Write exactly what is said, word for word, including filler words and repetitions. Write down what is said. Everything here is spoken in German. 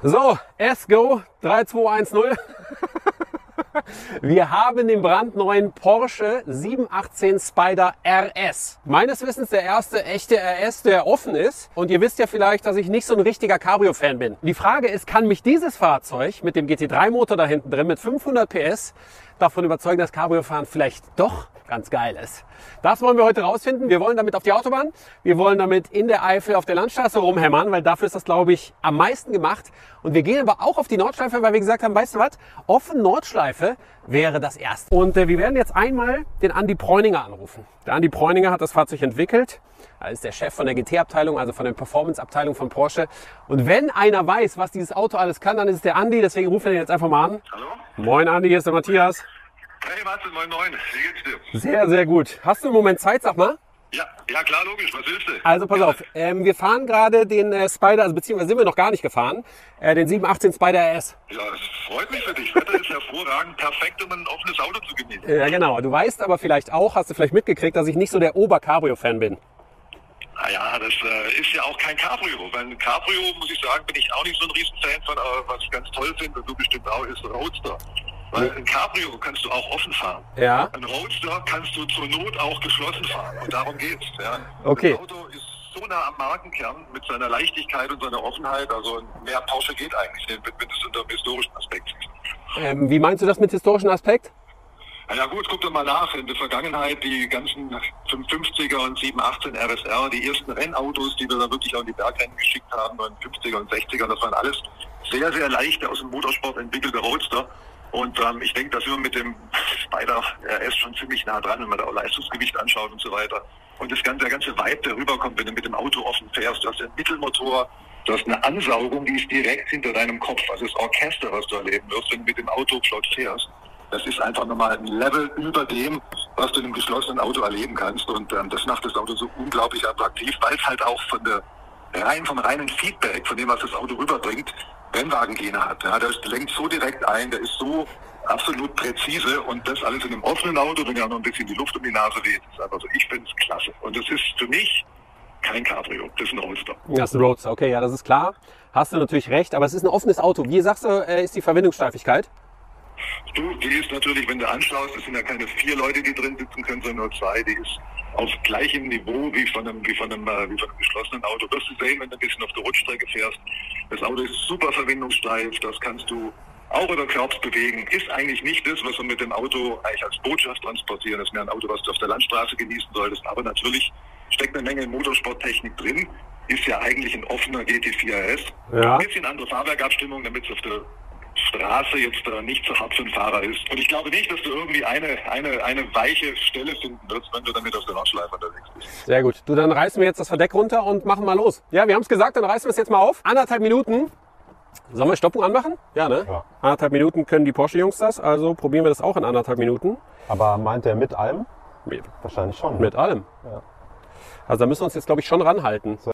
So, S-Go drei zwei eins null. Wir haben den brandneuen Porsche sieben achtzehn Spyder R S. Meines Wissens der erste echte R S, der offen ist. Und ihr wisst ja vielleicht, dass ich nicht so ein richtiger Cabrio-Fan bin. Die Frage ist, kann mich dieses Fahrzeug mit dem G T drei Motor da hinten drin mit fünfhundert P S davon überzeugen, dass Cabrio-Fahren vielleicht doch ganz geil ist? Das wollen wir heute rausfinden. Wir wollen damit auf die Autobahn. Wir wollen damit in der Eifel auf der Landstraße rumhämmern, weil dafür ist das, glaube ich, am meisten gemacht. Und wir gehen aber auch auf die Nordschleife, weil wir gesagt haben, weißt du was? Offen Nordschleife wäre das erste. Und äh, wir werden jetzt einmal den Andi Preuninger anrufen. Der Andi Preuninger hat das Fahrzeug entwickelt. Er ist der Chef von der G T-Abteilung, also von der Performance-Abteilung von Porsche. Und wenn einer weiß, was dieses Auto alles kann, dann ist es der Andi. Deswegen rufen wir ihn jetzt einfach mal an. Hallo? Moin Andi, hier ist der Matthias. Hey Martin, moin moin. Wie geht's dir? Sehr, sehr gut. Hast du einen Moment Zeit, sag mal? Ja, ja klar, logisch. Was willst du? Also pass ja. auf, ähm, wir fahren gerade den äh, Spyder, also beziehungsweise sind wir noch gar nicht gefahren, äh, den sieben achtzehn Spyder R S. Ja, das freut mich für dich. Wetter ist hervorragend, perfekt, um ein offenes Auto zu genießen. Ja genau, du weißt aber vielleicht auch, hast du vielleicht mitgekriegt, dass ich nicht so der Ober-Cabrio-Fan bin. Naja, das äh, ist ja auch kein Cabrio. Weil ein Cabrio, muss ich sagen, bin ich auch nicht so ein Riesenfan von, aber was ich ganz toll finde, und du bestimmt auch, ist ein Roadster. Weil ein Cabrio kannst du auch offen fahren. Ja. Ein Roadster kannst du zur Not auch geschlossen fahren. Und darum geht's. Ja. Okay. Das Auto ist so nah am Markenkern mit seiner Leichtigkeit und seiner Offenheit. Also mehr Porsche geht eigentlich nicht, wenn du es unter dem historischen Aspekt siehst. Ähm, wie meinst du das mit historischen Aspekt? Na ja gut, guck doch mal nach. In der Vergangenheit die ganzen fünfhundertfünfziger und sieben achtzehn R S R, die ersten Rennautos, die wir da wirklich auch in die Bergrennen geschickt haben, neunundfünfziger und sechziger, das waren alles sehr, sehr leichte, aus dem Motorsport entwickelte Roadster. Und ähm, ich denke, da sind wir mit dem Spyder R S schon ziemlich nah dran, wenn man da auch Leistungsgewicht anschaut und so weiter. Und das ganze, der ganze Vibe, der rüberkommt, wenn du mit dem Auto offen fährst, du hast einen Mittelmotor, du hast eine Ansaugung, die ist direkt hinter deinem Kopf. Also das Orchester, was du erleben wirst, wenn du mit dem Auto flott fährst. Das ist einfach nochmal ein Level über dem, was du in einem geschlossenen Auto erleben kannst. Und ähm, das macht das Auto so unglaublich attraktiv, weil es halt auch von der rein vom reinen Feedback, von dem, was das Auto rüberbringt, Rennwagengene hat. Ja, der lenkt so direkt ein, der ist so absolut präzise und das alles in einem offenen Auto, wenn ja noch ein bisschen die Luft um die Nase weht. Das ist einfach so, ich finde es klasse. Und das ist für mich kein Cabrio, das ist ein Roadster. Das ist ein Roadster, okay, ja, das ist klar. Hast du natürlich recht, aber es ist ein offenes Auto. Wie sagst du, äh, ist die Verwendungssteifigkeit? Du, die ist natürlich, wenn du anschaust, es sind ja keine vier Leute, die drin sitzen können, sondern nur zwei. Die ist auf gleichem Niveau wie von einem, wie von einem, wie von einem geschlossenen Auto. Wirst du sehen, wenn du ein bisschen auf der Rutschstrecke fährst. Das Auto ist super verwendungssteif, das kannst du auch über Körps bewegen. Ist eigentlich nicht das, was wir mit dem Auto eigentlich als Botschaft transportieren. Das ist mehr ein Auto, was du auf der Landstraße genießen solltest. Aber natürlich steckt eine Menge Motorsporttechnik drin. Ist ja eigentlich ein offener G T vier R S. Ja. Ein bisschen andere Fahrwerkabstimmung, damit es auf der Straße jetzt äh, nicht so hart für den Fahrer ist. Und ich glaube nicht, dass du irgendwie eine, eine, eine weiche Stelle finden wirst, wenn du damit auf der Nordschleife unterwegs bist. Sehr gut. Du, dann reißen wir jetzt das Verdeck runter und machen mal los. Ja, wir haben es gesagt, dann reißen wir es jetzt mal auf. Anderthalb Minuten. Sollen wir Stoppung anmachen? Ja, ne? Ja. Anderthalb Minuten können die Porsche-Jungs das, also probieren wir das auch in anderthalb Minuten. Aber meint er mit allem? Mit, Wahrscheinlich schon. mit allem. Ja. Also da müssen wir uns jetzt, glaube ich, schon ranhalten.